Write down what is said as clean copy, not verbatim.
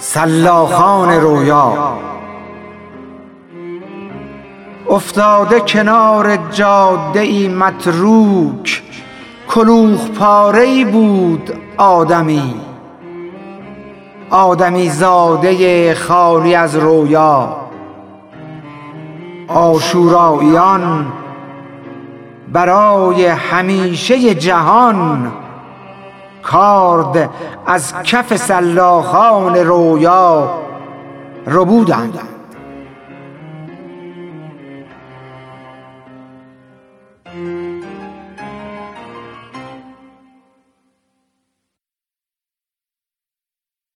سلاخان رویا. افتاده کنار جاده ای متروک، کلوخ پاره‌ای بود آدمی، آدمی زاده خالی از رویا. عاشوراییان برای همیشه جهان کارد از کف سلاخان رویا ربودند.